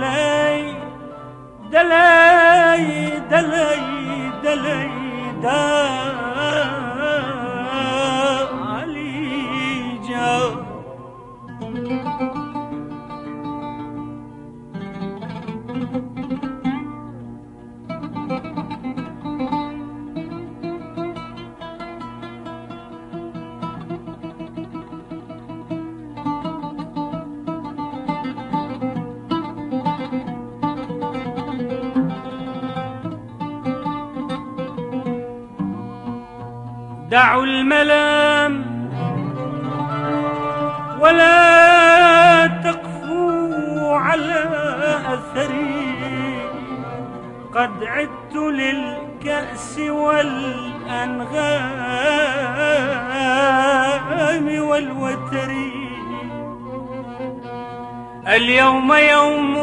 دلي دلي دلي دلي دا علي جا دعوا الملام ولا تقفوا على أثري، قد عدت للكأس والأنغام والوتر. اليوم يوم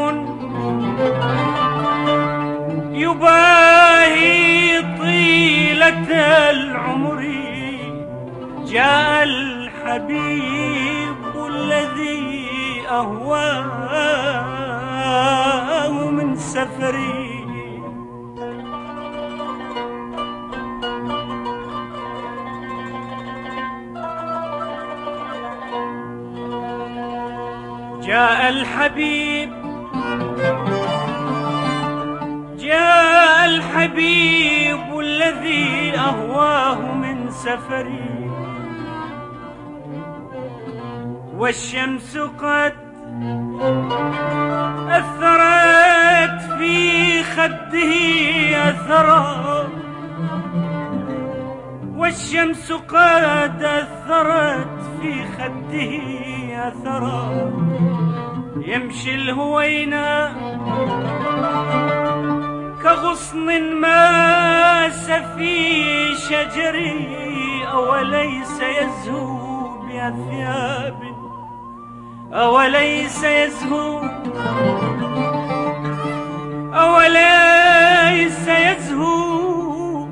يباهي طيلة العمر، جاء الحبيب الذي أهواه من سفري. جاء الحبيب جاء الحبيب الذي أهواه من سفري، والشمس قد أثرت في خده أثرا، والشمس قد أثرت في خده أثرا. يمشي الهوينا كغصن ماس في شجري، أوليس يزهو بأثياب، أوليس يزهو، أوليس يزهو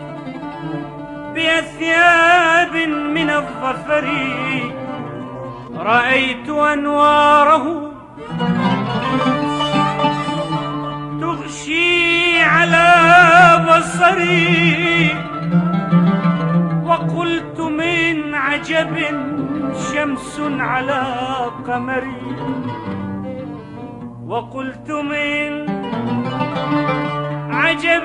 بأثياب من الظفر. رأيت أنواره تغشي على بصري، وقلت من عجب شمس على قمري، وقلت من عجب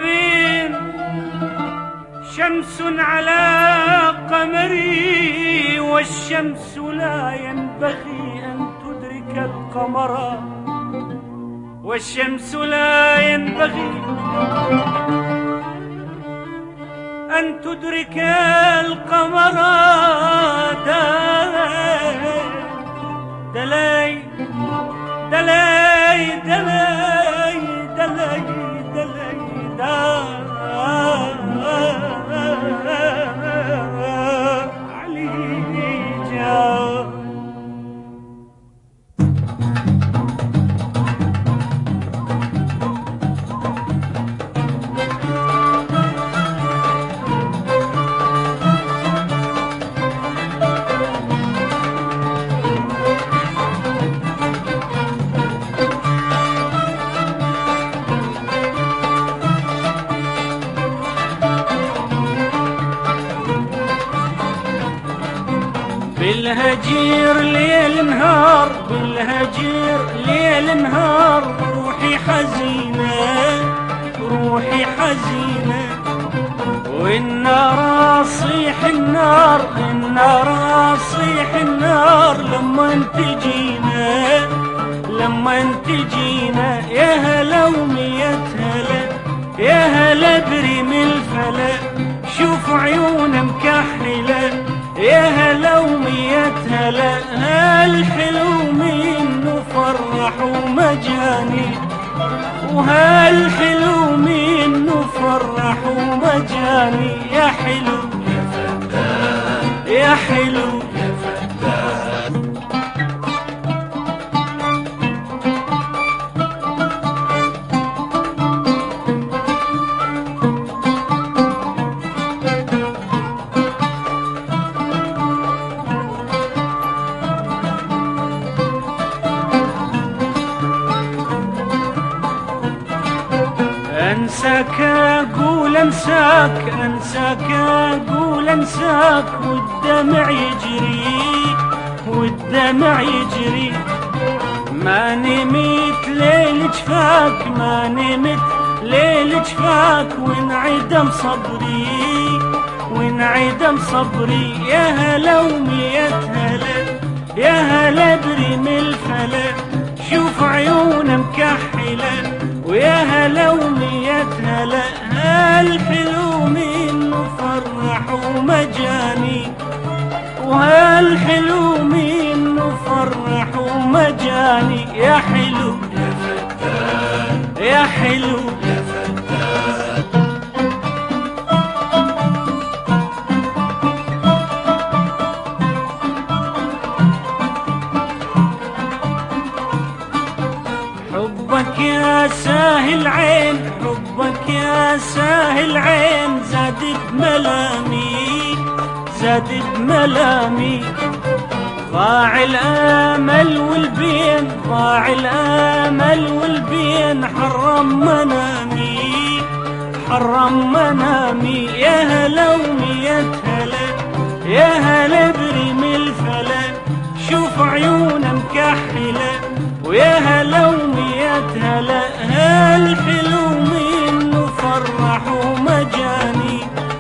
شمس على قمري، والشمس لا ينبغي أن تدرك القمر، والشمس لا ينبغي أن تدرك القمر. دلي دلي دلي دلي دلي دا علي جا. بالهجير ليل نهار، بالهجير ليل نهار، روحي حزينة روحي حزينة، والنار أصيح النار، النار أصيح النار لما انتجينا، لما انتجينا. يا هلا ومية هلا، يا هلا بريم الفلا، شوف عيون مكحلة، يا هلا ومية هلا. هالحلو منه فرح ومجاني، وهالحلو منه فرح ومجاني. يا حلو يا فتان، يا حلو يا فتان. انساك اقول انساك، انساك اقول انساك، والدمع يجري والدمع يجري. ما نمت ليل جفاك، ما نمت ليل جفاك، وانعدم صبري وانعدم صبري. يا هلا ومية هلا، يا هلا بريم الفلا، شوف عيونه مكحلة، ويا هلا ومية هلا. هالحلو منه فرح ومجاني، وهالحلو منه فرح ومجاني. يا حلو يا فتان، يا حلو يا فتان. حبك يا ساهل عين، حبك يا ساهل عين، زاد بملامي زاد بملامي. ضاع الامل والبين، ضاع الامل والبين، حرم منامي حرم منامي. يا هلا ومية هلا، يا هلا بريم الفلا، شوف عيونه مكحلة، ويا هلا ومية هلا. هالحلو منه فرح ومجاني،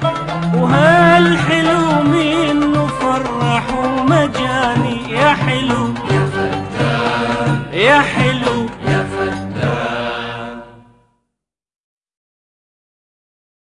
وهالحلو منه فرح ومجاني. يا حلو يا فتان، يا حلو